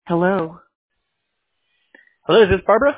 Hello. Hello, is this Barbara?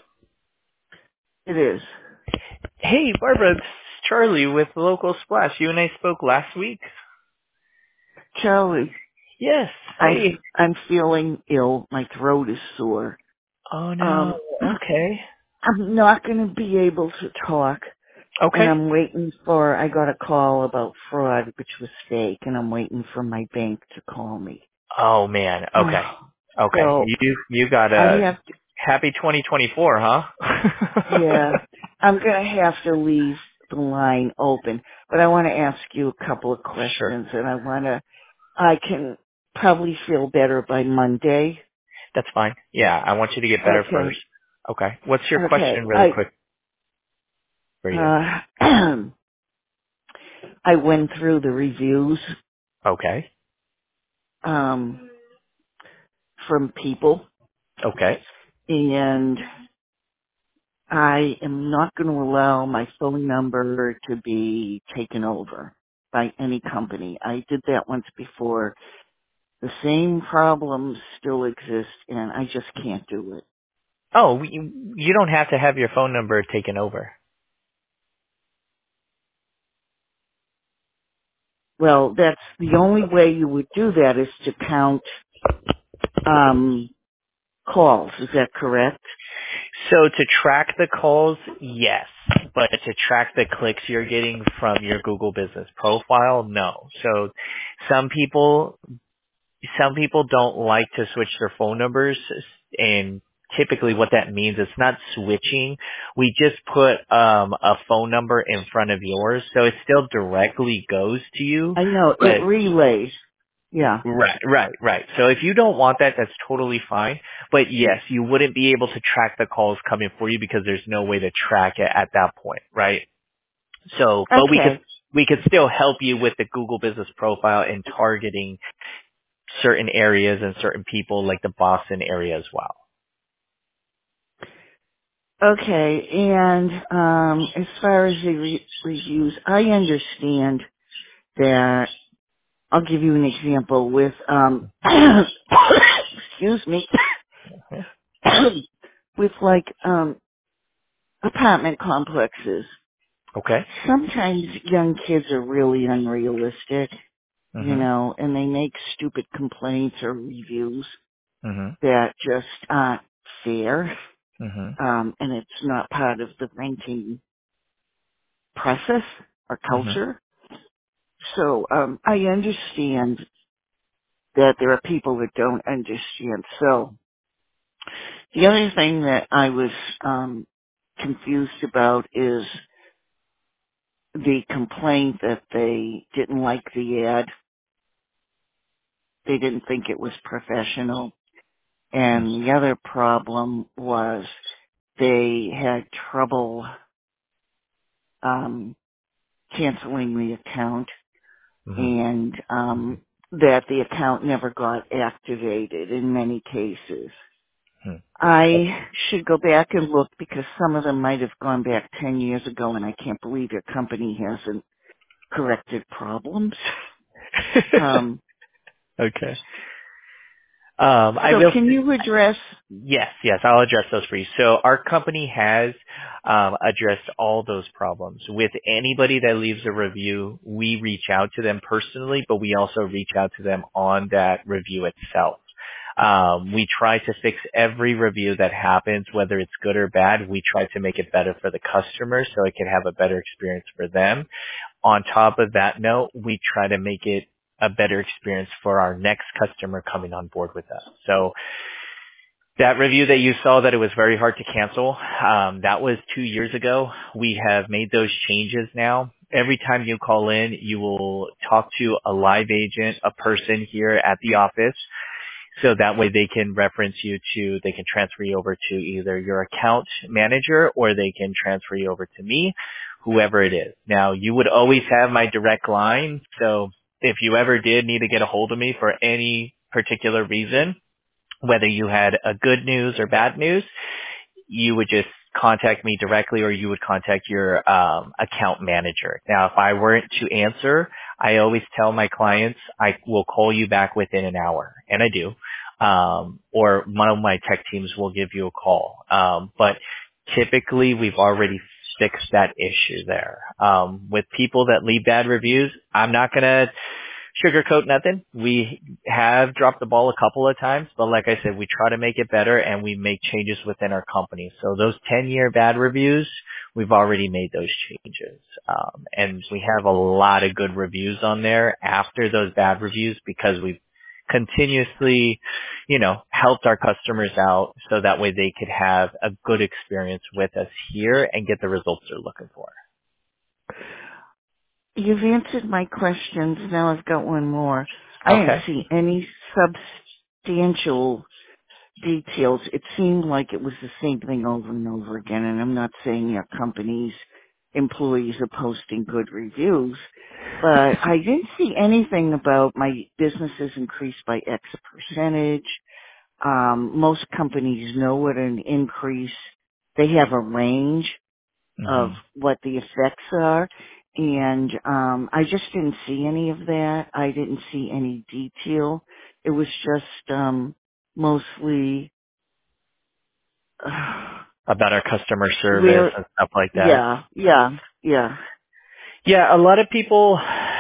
It is. Hey, Barbara, it's Charlie with Local Splash. You and I spoke last week. Charlie, Yes. I'm Hey. I'm feeling ill. My throat is sore. Oh no. Um Okay. I'm not going to be able to talk, and Okay. I'm waiting for I got a call about fraud which was fake, and I'm waiting for my bank to call me. Oh man. Okay. Okay. So, You got I a have to happy 2024, huh? yeah, I'm going to have to leave the line open, but I want to ask you a couple of Sure. questions, and I can probably feel better by Monday. That's fine. Yeah, I want you to get better first. Okay. Okay. What's your Okay. question really quick for you? Uh, I went through the reviews Okay. um, from people, Okay. and I am not going to allow my phone number to be taken over by any company. I did that once before. The same problems still exist, and I just can't do it. Oh, you don't have to have your phone number taken over. Well, that's the only way you would do that is to count um, calls. Is that correct? So to track the calls, yes. But to track the clicks you're getting from your Google business profile, no. So some people, some people don't like to switch their phone numbers, and typically what that means, it's not switching. We just put a phone number in front of yours, so it still directly goes to you, I know it but relays. Yeah. Right. So if you don't want that, that's totally fine. But yes, you wouldn't be able to track the calls coming for you because there's no way to track it at that point, right? So, but Okay. we could still help you with the Google Business Profile and targeting certain areas and certain people like the Boston area as well. Okay. And as far as the reviews, I understand that. I'll give you an example with excuse me, Yeah. with like apartment complexes. Okay. Sometimes young kids are really unrealistic, Mhm. and they make stupid complaints or reviews Mhm. that just aren't fair. Mhm. And it's not part of the ranking process or Mhm. culture. So I understand that there are people that don't understand. So the other thing that I was confused about is the complaint that they didn't like the ad. They didn't think it was professional. And the other problem was they had trouble canceling the account, Mhm. and that the account never got activated in many cases. Mhm. I should go back and look because some of them might have gone back 10 years ago, and I can't believe your company hasn't corrected problems. Um, Okay. I so will. can you address? Yes, I'll address those for you. So our company has addressed all those problems. With anybody that leaves a review, we reach out to them personally, but we also reach out to them on that review itself. We try to fix every review that happens, whether it's good or bad. We try to make it better for the customer so it can have a better experience for them. On top of that note, we try to make it a better experience for our next customer coming on board with us. So that review that you saw that it was very hard to cancel, that was 2 years ago. We have made those changes now. Every time you call in, you will talk to a live agent, a person here at the office. So that way they can they can transfer you over to either your account manager or they can transfer you over to me, whoever it is. Now you would always have my direct line. So if you ever did need to get a hold of me for any particular reason, whether you had a good news or bad news, you would just contact me directly or you would contact your account manager. Now, if I weren't to answer, I always tell my clients I will call you back within an hour, and I do. or one of my tech teams will give you a call. But typically we've already fixed that issue there. With people that leave bad reviews, I'm not going to sugarcoat nothing. We have dropped the ball a couple of times, but like I said, we try to make it better and we make changes within our company. So those 10-year bad reviews, we've already made those changes. And we have a lot of good reviews on there after those bad reviews because we've continuously, helped our customers out so that way they could have a good experience with us here and get the results they're looking for. You've answered my questions. Now I've got one more. I didn't Okay. see any substantial details. It seemed like it was the same thing over and over again, and I'm not saying your company's employees are posting good reviews, but I didn't see anything about my business has increased by X percentage. Most companies know what an increase, they have a range of Hmm. what the effects are, and I just didn't see any of that. I didn't see any detail. It was just mostly About our customer service where, and stuff like that. yeah. Yeah, a lot of people,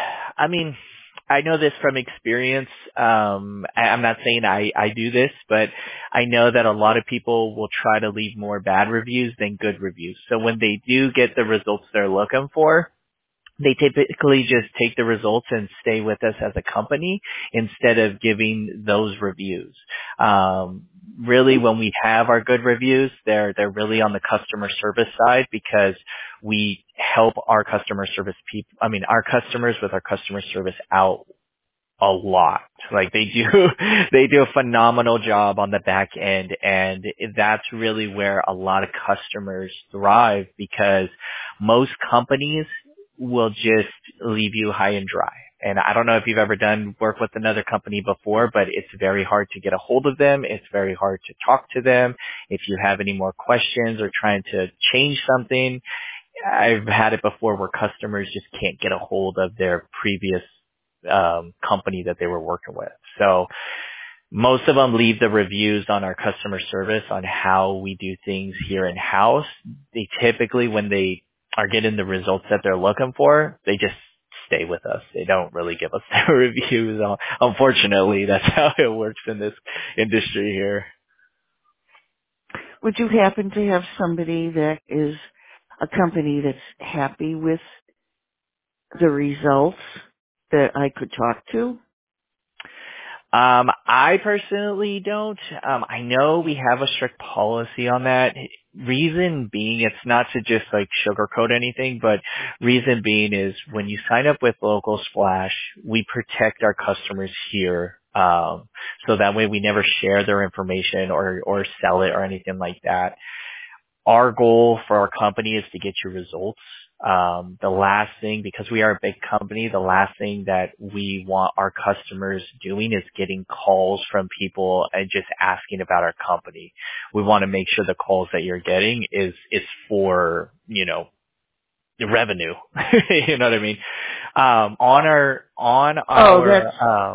I know this from experience. I'm not saying I do this, but I know that a lot of people will try to leave more bad reviews than good reviews. So when they do get the results they're looking for, they typically just take the results and stay with us as a company instead of giving those reviews. Really, when we have our good reviews, they're really on the customer service side because we help our customer service our customers with our customer service out a lot. Like they do, they do a phenomenal job on the back end, and that's really where a lot of customers thrive because most companies will just leave you high and dry. And I don't know if you've ever done work with another company before, but it's very hard to get a hold of them. It's very hard to talk to them. If you have any more questions or trying to change something, I've had it before where customers just can't get a hold of their previous company that they were working with. So most of them leave the reviews on our customer service on how we do things here in house. They typically, when they are getting the results that they're looking for, they just stay with us. They don't really give us their reviews. Unfortunately, that's how it works in this industry here. Would you happen to have somebody that is a company that's happy with the results that I could talk to? I personally don't. I know we have a strict policy on that. Reason being, it's not to just like sugarcoat anything, but reason being is when you sign up with Local Splash, we protect our customers here. So that way we never share their information or sell it or anything like that. Our goal for our company is to get you results. The last thing, because we are a big company, the last thing that we want our customers doing is getting calls from people and just asking about our company. We want to make sure the calls that you're getting is for, the revenue. You know what I mean? Oh, that's,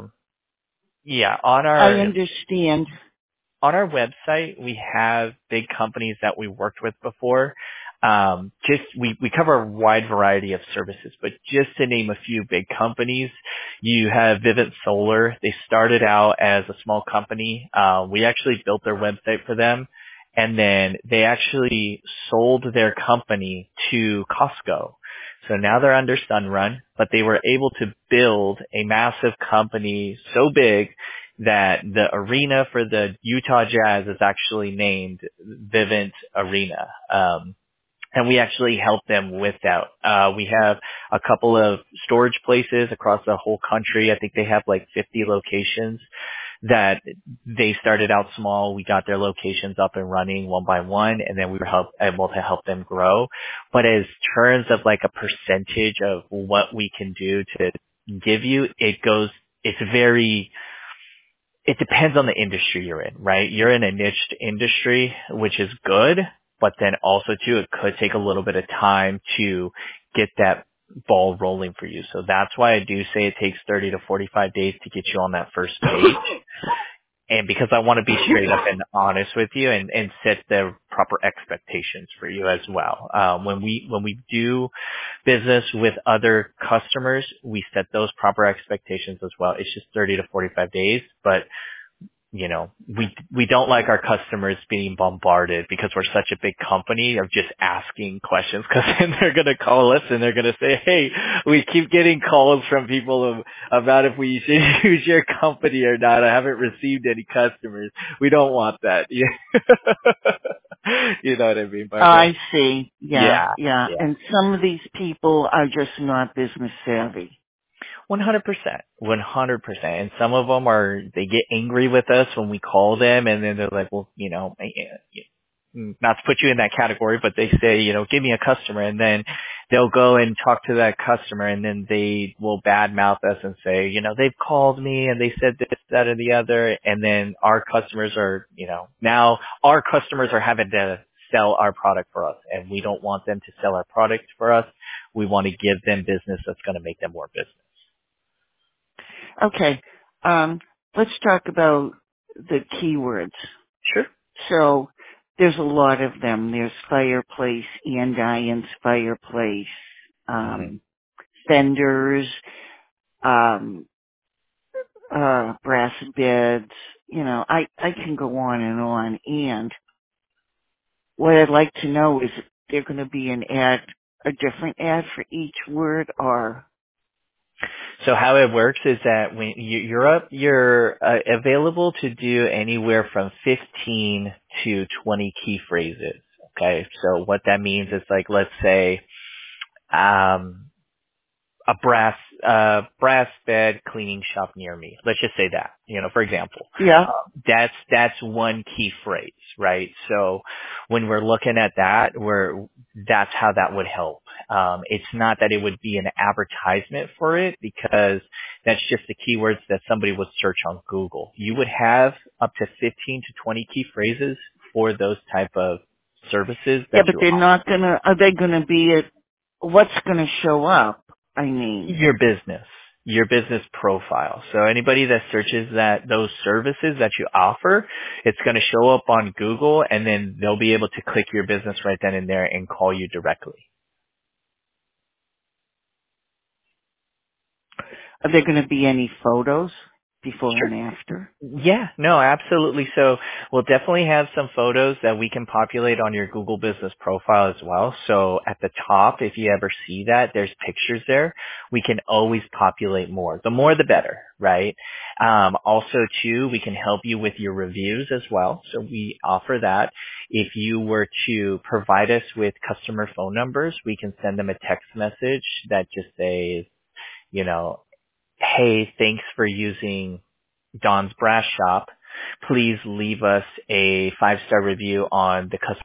I understand. On our website, we have big companies that we worked with before. We cover a wide variety of services, but just to name a few big companies, you have Vivint Solar. They started out as a small company. We actually built their website for them, and then they actually sold their company to Costco. So now they're under Sunrun, but they were able to build a massive company so big that the arena for the Utah Jazz is actually named Vivint Arena. And we actually help them with that. We have a couple of storage places across the whole country. I think they have like 50 locations that they started out small. We got their locations up and running one by one, and then we were able to help them grow. But as terms of like a percentage of what we can do to give you, it depends on the industry you're in, right? You're in a niche industry, which is good, but then also too, it could take a little bit of time to get that ball rolling for you. So that's why I do say it takes 30 to 45 days to get you on that first page. And because I want to be straight up and honest with you and set the proper expectations for you as well. When we do business with other customers, we set those proper expectations as well. It's just 30 to 45 days, but you know, we don't like our customers being bombarded because we're such a big company of just asking questions, because then they're going to call us and they're going to say, hey, we keep getting calls from people about if we should use your company or not. I haven't received any customers. We don't want that. Yeah. You know what I mean, Barbara? I see. Yeah, Yeah. yeah. Yeah. And some of these people are just not business savvy. 100%. 100%. And some of them they get angry with us when we call them, and then they're like, well, you know, not to put you in that category, but they say, you know, give me a customer, and then they'll go and talk to that customer, and then they will badmouth us and say, you know, they've called me and they said this, that, or the other, and then our customers are, you know, now our customers are having to sell our product for us, and we don't want them to sell our product for us. We want to give them business that's going to make them more business. Okay. Let's talk about the keywords. Sure. So there's a lot of them. There's fireplace, andirons, fireplace, Hmm. fenders, um, brass beds. You know, I can go on and on. And what I'd like to know is if there going to be a different ad for each word, or So how it works is that when you're available to do anywhere from 15 to 20 key phrases. Okay. So what that means is, like, let's say, um, brass bed cleaning shop near me. Let's just say that, you know, for example, yeah. that's one key phrase, right? So when we're looking at that, that's how that would help. It's not that it would be an advertisement for it, because that's just the keywords that somebody would search on Google. You would have up to 15 to 20 key phrases for those type of services Yeah, that but you they're offer. not gonna, are they gonna be what's gonna show up? I mean, Your business profile. So anybody that searches those services that you offer, it's going to show up on Google, and then they'll be able to click your business right then and there and call you directly. are there gonna be any photos before and after? Yeah, no, absolutely. So we'll definitely have some photos that we can populate on your Google business profile as well. So at the top, if you ever see that, there's pictures there. We can always populate more. The more the better, right? Also too, we can help you with your reviews as well. So we offer that. If you were to provide us with customer phone numbers, we can send them a text message that just says, you know, hey, thanks for using Don's Brass Shop. Please leave us a 5-star review on the customer